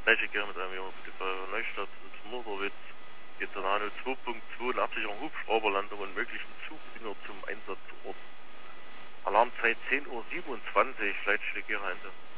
Fläche mit einem Junge bitte bei Neustadt und Murderwitz. Geht Tornado 2.2 in Absicherung Hubschrauberlandung und möglichen Zugdinger zum Einsatzort. Alarmzeit 10:27 Uhr, Leitstelle Gera Ende.